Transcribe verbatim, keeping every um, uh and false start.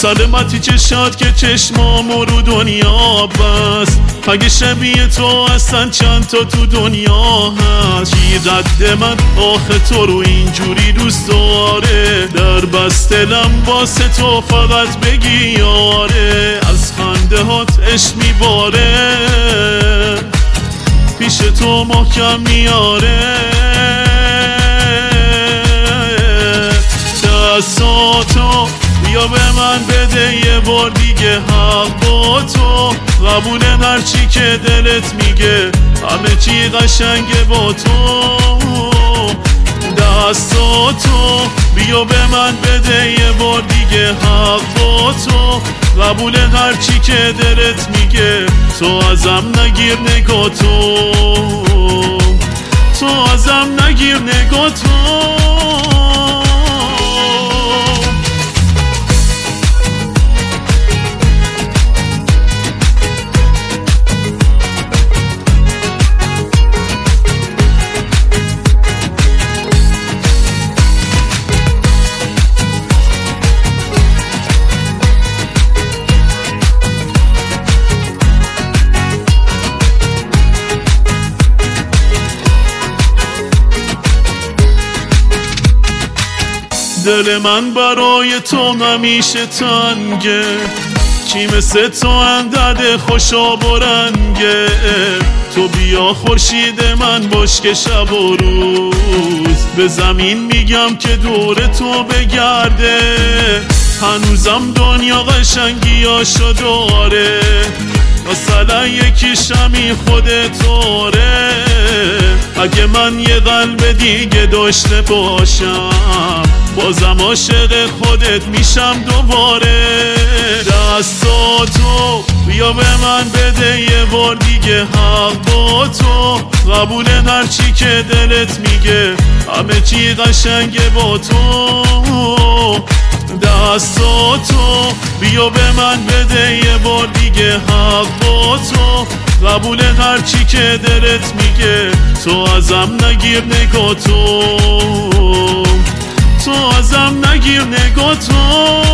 سلامتی چشات که چشمامو رو دنیا بست، اگه شبیه تو هستن چند تا تو دنیا هست. چی قد من آخه تو رو اینجوری دوست داره، در بست دلم واسه تو فقط بگی یاره. از خنده هات عشق میباره، پیش تو محکم میاره. دستاتو بیا به من بده یه بار دیگه، حق با تو قبوله هرچی که دلت میگه، همه چی قشنگه با تو. دستاتو بیا به من بده یه بار دیگه، حق با تو قبوله هرچی که دلت میگه. تو ازم نگیر نگاه تو، تو ازم نگیر نگاه تو. دل من برای تو همیشه تنگه، کی مثل تو اندرده خوشا برنگه. تو بیا خورشید من باش که شب و روز به زمین میگم که دور تو بگرده. هنوزم دنیا قشنگیاشو داره، مثلا یکی شمی خودتوره. اگه من یه قلب دیگه داشته باشم، بازم عاشق خودت میشم دوباره. دستاتو بیا به من بده یه بار دیگه، حق با تو قبوله هرچی که دلت میگه، همه چی قشنگه با تو. دستاتو بیا به من بده یه بار دیگه، حق با تو قبوله هرچی که دلت میگه. تو ازم نگیر نگاه تو، تو ازم نگیر نگاه تو.